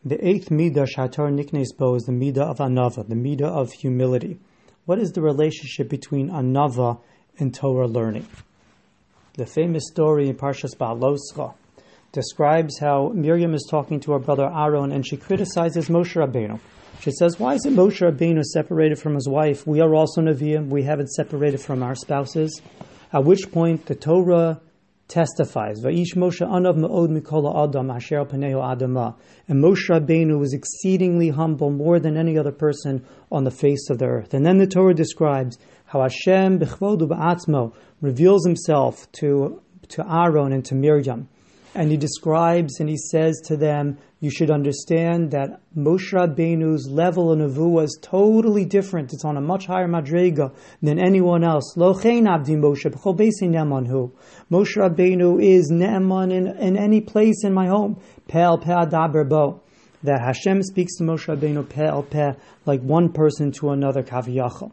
The eighth midah Shatar Niknes Bo is the midah of anava, the midah of humility. What is the relationship between anava and Torah learning? The famous story in Parshas Ba'aloscha describes how Miriam is talking to her brother Aaron and she criticizes Moshe Rabbeinu. She says, why is it Moshe Rabbeinu separated from his wife? We are also Nevi'im, we haven't separated from our spouses. At which point the Torah testifies, Va'ish Moshe anav me'od mikol adam asher panehu adama. And Moshe Rabbeinu was exceedingly humble, more than any other person on the face of the earth. And then the Torah describes how Hashem b'chvodu ba'atzmo reveals himself to Aaron and to Miriam. And he describes and he says to them, you should understand that Moshe Rabbeinu's level of nevuah is totally different. It's on a much higher madrega than anyone else. Lo chein abdi Moshe, b'chol beisi ne'eman. Moshe Rabbeinu is ne'eman in any place in my home. Peh al peh adaber bo. That Hashem speaks to Moshe Rabbeinu peh al peh, like one person to another, kaviyachal.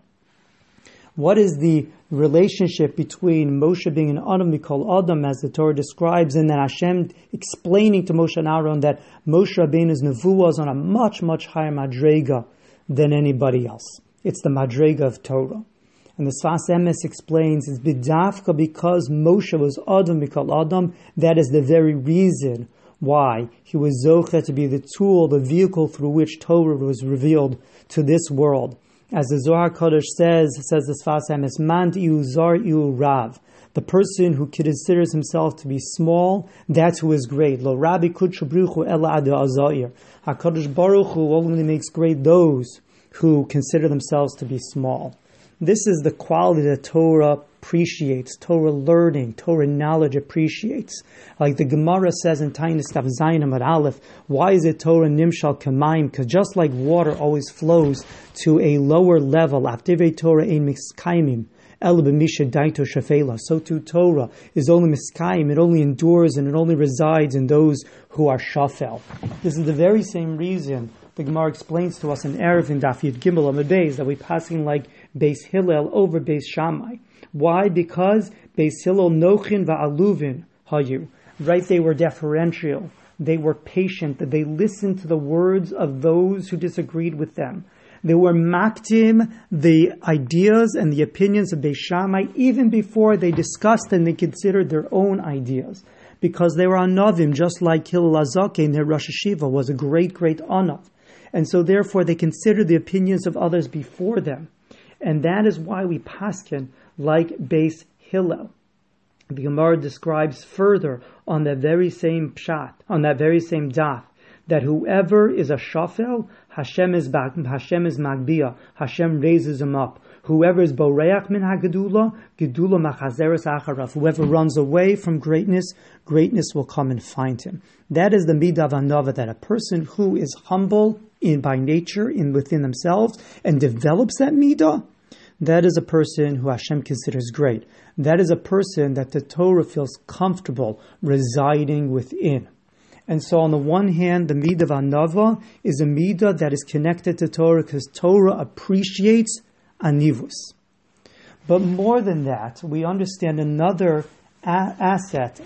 What is the relationship between Moshe being an Adam Mikol Adam, as the Torah describes, and then Hashem explaining to Moshe and Aaron that Moshe Rabbeinu's nevuah is on a much, much higher madrega than anybody else. It's the madrega of Torah. And the Sfas Emes explains, it's bidafka because Moshe was Adam Mikol Adam, that is the very reason why he was Zocheh to be the tool, the vehicle through which Torah was revealed to this world. As the Zohar Kodesh says the Sfas Emes, Man iu zar iu rav. The person who considers himself to be small, that's who is great. Lo Rabbi kudshu bruchu ela adu azair. HaKadosh Baruch Hu only makes great those who consider themselves to be small. This is the quality that Torah appreciates, Torah learning, Torah knowledge appreciates. Like the Gemara says in Taanis Tav Zayin Amud Aleph, why is it Torah nimshal kamayim? Because just like water always flows to a lower level, aftivei Torah ein miskaimim, el b'misha daito shafela. So too Torah is only miskaim, it only endures and it only resides in those who are shafel. This is the very same reason the Gemara explains to us in Erev in Daf Yud Gimel Amud Beis that we passing like Beis Hillel over Beis Shammai. Why? Because Beis Hillel nochin va'aluvin hayu. Right, they were deferential. They were patient. That they listened to the words of those who disagreed with them. They were maktim the ideas and the opinions of Beis Shammai even before they discussed and they considered their own ideas. Because they were anavim, just like Hillel HaZaken, their Rosh Hashiva was a great, great anav. And so therefore they considered the opinions of others before them. And that is why we paskin like Beis Hillel. The Gemara describes further on that very same pshat, on that very same daf, that whoever is a shafel, Hashem is magbia, Hashem raises him up. Whoever is boreach min hagedula, gedula machazeres acharav. Whoever runs away from greatness, greatness will come and find him. That is the midah of anava, that a person who is humble by nature, within themselves, and develops that midah, that is a person who Hashem considers great. That is a person that the Torah feels comfortable residing within. And so on the one hand, the midah of anava is a midah that is connected to Torah because Torah appreciates anivus. But more than that, we understand another aspect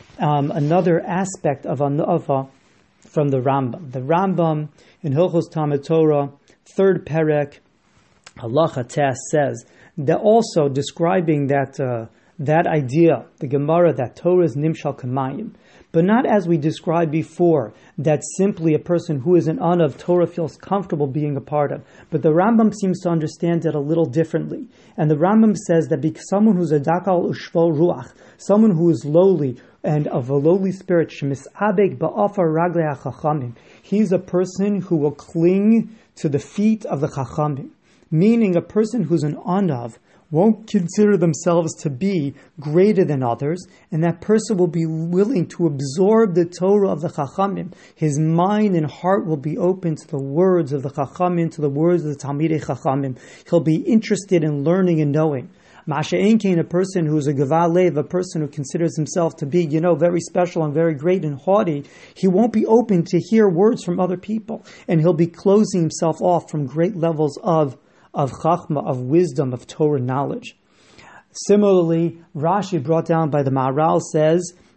of anava from the Rambam. The Rambam in Hilchos Talmud Torah, 3rd Perek, Halacha Tes, says that also describing that idea, the Gemara, that Torah is nimshal kamayim, but not as we described before, that simply a person who is an anav, Torah feels comfortable being a part of. But the Rambam seems to understand it a little differently. And the Rambam says that someone who's a dakal ushvol ruach, someone who is lowly and of a lowly spirit, shemisabek ba'afar raglei hachachamim, he's a person who will cling to the feet of the chachamim. Meaning a person who's an anav won't consider themselves to be greater than others, and that person will be willing to absorb the Torah of the Chachamim. His mind and heart will be open to the words of the Chachamim, to the words of the Talmidei Chachamim. He'll be interested in learning and knowing. Masha'en Kain, a person who's a Gaval Lev, a person who considers himself to be, very special and very great and haughty, he won't be open to hear words from other people, and he'll be closing himself off from great levels of chachma, of wisdom, of Torah knowledge. Similarly, Rashi, brought down by the Maharal, says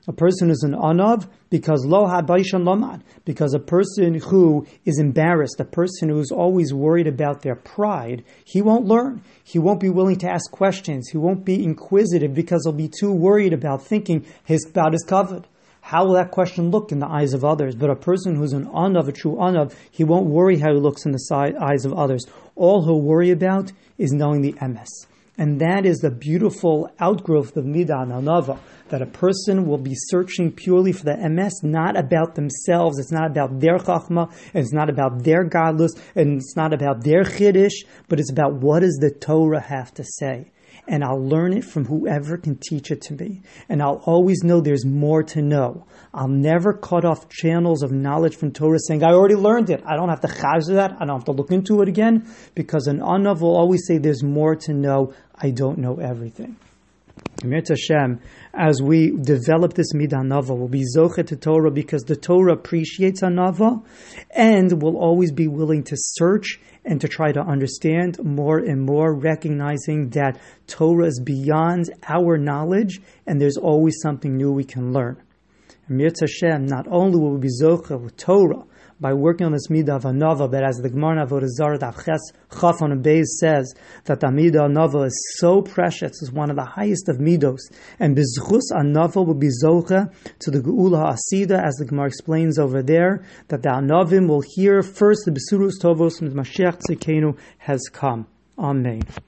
A person is an anav because lo habaishan lamad, because a person who is embarrassed, a person who is always worried about their pride, he won't learn. He won't be willing to ask questions. He won't be inquisitive because he'll be too worried about thinking about his kavod. How will that question look in the eyes of others? But a person who's an anav, a true anav, he won't worry how he looks in the eyes of others. All he'll worry about is knowing the emes. And that is the beautiful outgrowth of midah and anava, that a person will be searching purely for the emes, not about themselves. It's not about their chachma, and it's not about their godless, and it's not about their chiddush, but it's about what does the Torah have to say. And I'll learn it from whoever can teach it to me. And I'll always know there's more to know. I'll never cut off channels of knowledge from Torah saying, I already learned it. I don't have to chazir that. I don't have to look into it again. Because an anav will always say there's more to know. I don't know everything. Mirz Hashem, as we develop this midah anava, we'll be zochet to Torah because the Torah appreciates anava, and will always be willing to search and to try to understand more and more, recognizing that Torah is beyond our knowledge, and there's always something new we can learn. And Mirz Hashem, not only will we be zochet with Torah by working on this midah of anava, but as the Gemara in Avodah Zarah Daf Ches Chaf on Beis says that the midah anava is so precious, it's one of the highest of midos, and bizchus anava will be zocha to the geula asida, as the Gemara explains over there, that the anavim will hear first the besurus tovos and the Mashiach Tzidkenu has come. Amen.